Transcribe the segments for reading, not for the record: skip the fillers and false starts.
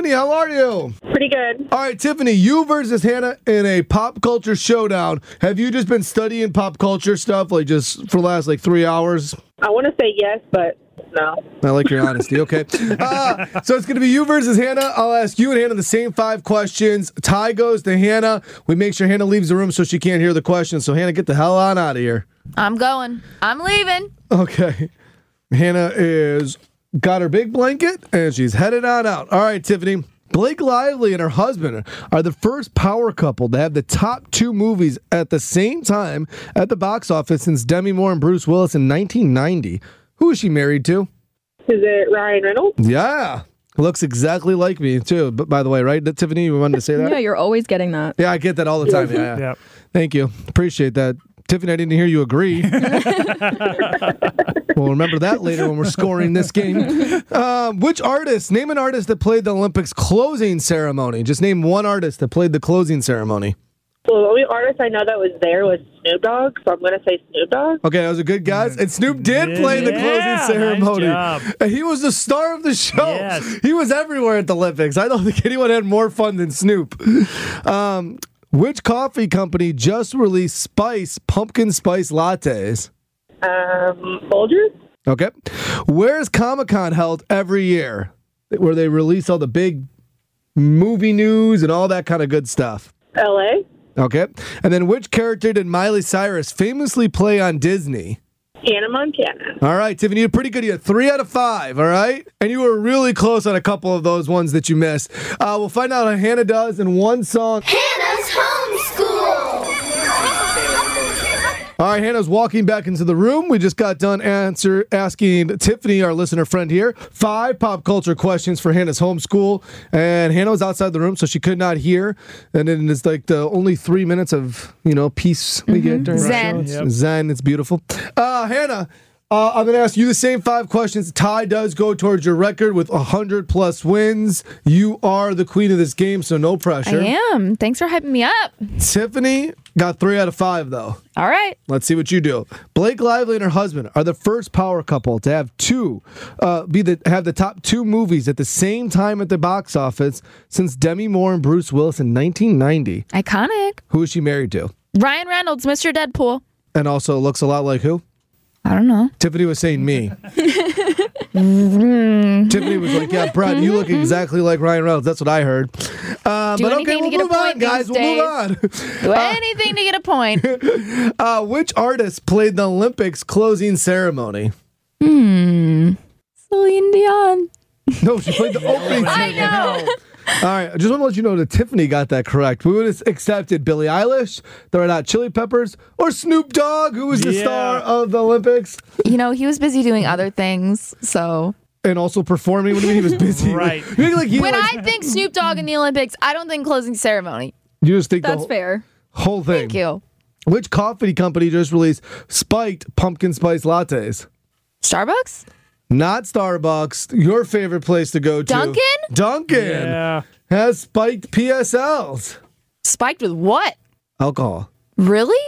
Tiffany, how are you? Pretty good. All right, Tiffany, you versus Hannah in a pop culture showdown. Have you just been studying pop culture stuff like just for the last 3 hours? I want to say yes, but no. I like your honesty. Okay. So it's going to be you versus Hannah. I'll ask you and Hannah the same 5 questions. Tie goes to Hannah. We make sure Hannah leaves the room so she can't hear the questions. So Hannah, get the hell on out of here. I'm going. I'm leaving. Okay. Hannah is got her big blanket and she's headed on out. All right, Tiffany. Blake Lively and her husband are the first power couple to have the top 2 movies at the same time at the box office since Demi Moore and Bruce Willis in 1990. Who is she married to? Is it Ryan Reynolds? Yeah. Looks exactly like me, too. But by the way, right, Tiffany, you wanted to say that? Yeah, you're always getting that. Yeah, I get that all the time. Yeah. Yep. Thank you. Appreciate that. Tiffany, I didn't hear you agree. We'll remember that later when we're scoring this game. Which artist? Name an artist that played the Olympics closing ceremony. Just name one artist that played the closing ceremony. Well, the only artist I know that was there was Snoop Dogg, so I'm going to say Snoop Dogg. Okay, that was a good guess. And Snoop did play the closing ceremony. Nice job. And he was the star of the show. Yes. He was everywhere at the Olympics. I don't think anyone had more fun than Snoop. Which coffee company just released pumpkin spice lattes? Folgers? Okay. Where is Comic-Con held every year? Where they release all the big movie news and all that kind of good stuff. LA? Okay. And then which character did Miley Cyrus famously play on Disney? Hannah Montana. All right, Tiffany, you're pretty good. You had 3 out of 5, all right? And you were really close on a couple of those ones that you missed. We'll find out how Hannah does in one song. Hannah's homeschool. All right, Hannah's walking back into the room. We just got done asking Tiffany, our listener friend here, 5 pop culture questions for Hannah's homeschool. And Hannah was outside the room, so she could not hear. And then it's like the only 3 minutes of, peace we get during Zen. the show. It's Zen. It's beautiful. Hannah, I'm going to ask you the same 5 questions. Tie does go towards your record with 100+ wins. You are the queen of this game, so no pressure. I am. Thanks for hyping me up. Tiffany got 3 out of 5, though. All right. Let's see what you do. Blake Lively and her husband are the first power couple to have have the top 2 movies at the same time at the box office since Demi Moore and Bruce Willis in 1990. Iconic. Who is she married to? Ryan Reynolds, Mr. Deadpool. And also looks a lot like who? I don't know. Tiffany was saying me. Tiffany was like, yeah, Brad, you look exactly like Ryan Reynolds. That's what I heard. But okay, we'll move on, guys. We'll move on. Do anything to get a point. Which artist played the Olympics closing ceremony? Celine Dion. No, she played the opening ceremony. I know. All right, I just want to let you know that Tiffany got that correct. We would have accepted Billie Eilish, the Red Hot Chili Peppers, or Snoop Dogg, who was the star of the Olympics. He was busy doing other things, so. And also performing. What do you mean he was busy? Right. I think Snoop Dogg in the Olympics, I don't think closing ceremony. You just think That's fair. Whole thing. Thank you. Which coffee company just released spiked pumpkin spice lattes? Starbucks? Not Starbucks. Your favorite place to go to. Dunkin'. Yeah. Has spiked PSLs. Spiked with what? Alcohol. Really?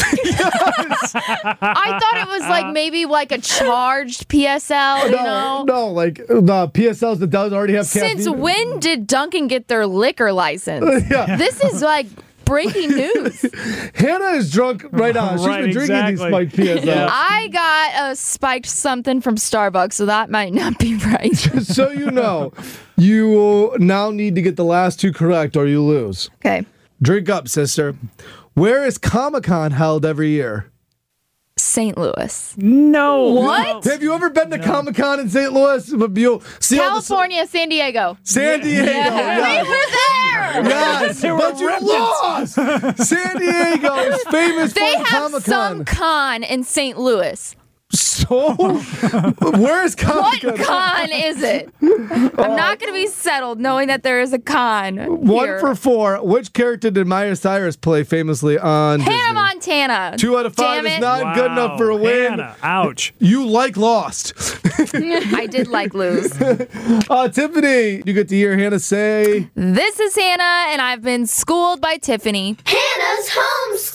I thought it was maybe a charged PSL, No, like the PSLs that does already have caffeine. Since when did Dunkin' get their liquor license? Yeah. This is breaking news. Hannah is drunk right now. She's been drinking these spiked PSLs. Yeah. I got a spiked something from Starbucks, so that might not be right. Just so you know, you will now need to get the last 2 correct or you lose. Okay. Drink up, sister. Where is Comic-Con held every year? St. Louis. No. What? Have you ever been to Comic-Con in St. Louis? You'll see California, San Diego. San Diego. We were there. Yes, but you lost. San Diego is famous They for have Comic-Con. some con in St. Louis. So, where is Comic-Con? What con is it? I'm not going to be settled knowing that there is a con. 1 here. for 4. Which character did Miley Cyrus play famously on Hannah Disney? Montana. 2 out of 5 Damn is it. not good enough for a win. Hannah, ouch. You like Lost. I did lose. Tiffany, you get to hear Hannah say, This is Hannah, and I've been schooled by Tiffany. Hannah's homeschool.